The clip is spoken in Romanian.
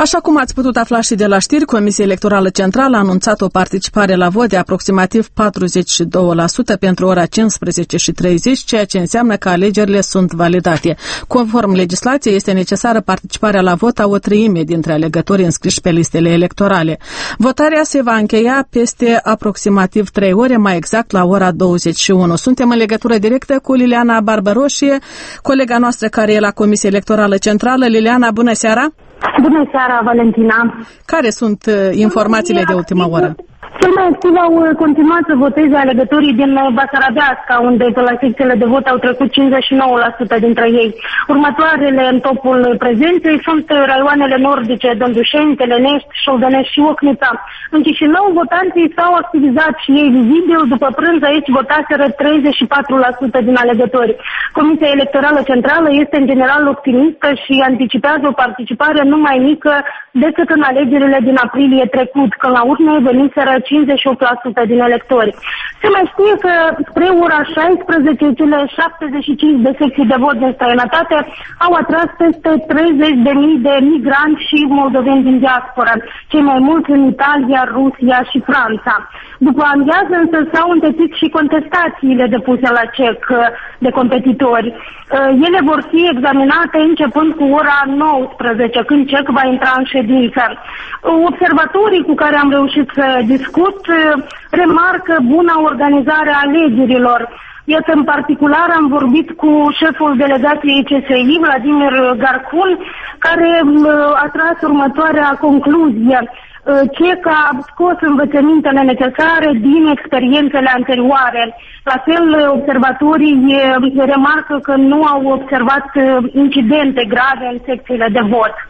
Așa cum ați putut afla și de la știri, Comisia Electorală Centrală a anunțat o participare la vot de aproximativ 42% pentru ora 15:30, ceea ce înseamnă că alegerile sunt validate. Conform legislației, este necesară participarea la vot a o treime dintre alegătorii înscriși pe listele electorale. Votarea se va încheia peste aproximativ 3 ore, mai exact la ora 21. Suntem în legătură directă cu Liliana Barbaroșie, colega noastră care e la Comisia Electorală Centrală. Liliana, bună seara! Bună seara, Valentina! Care sunt informațiile de ultima oră? Cel mai activ au continuat să voteze alegătorii din Basarabeasca, unde pe la secțiile de vot au trecut 59% dintre ei. Următoarele în topul prezenței sunt raioanele nordice, Dândușeni, Telenești, Șoldănești și Ocnița. În Chișinău, votanții s-au activizat și ei vizibil. După prânz aici votaseră 34% din alegători. Comisia Electorală Centrală este în general optimistă și anticipează o participare nu mai mică decât în alegerile din aprilie trecut, când la urne veniseră 58% din electori. Se mai știe că spre ora 16, cele 75 de secții de vot din străinătate au atras peste 30.000 de migranți și moldoveni din diaspora, cei mai mulți în Italia, Rusia și Franța. După amiază însă s-au întețit și contestațiile depuse la CEC de competitori. Ele vor fi examinate începând cu ora 19, când CEC va intra în ședință. Observatorii cu care am reușit să discut remarcă buna organizare a alegerilor. Iată, în particular, am vorbit cu șeful delegației CSI, Vladimir Garcun, care a tras următoarea concluzie. CEC a scos învățămintele necesare din experiențele anterioare. La fel, observatorii remarcă că nu au observat incidente grave în secțiile de vot.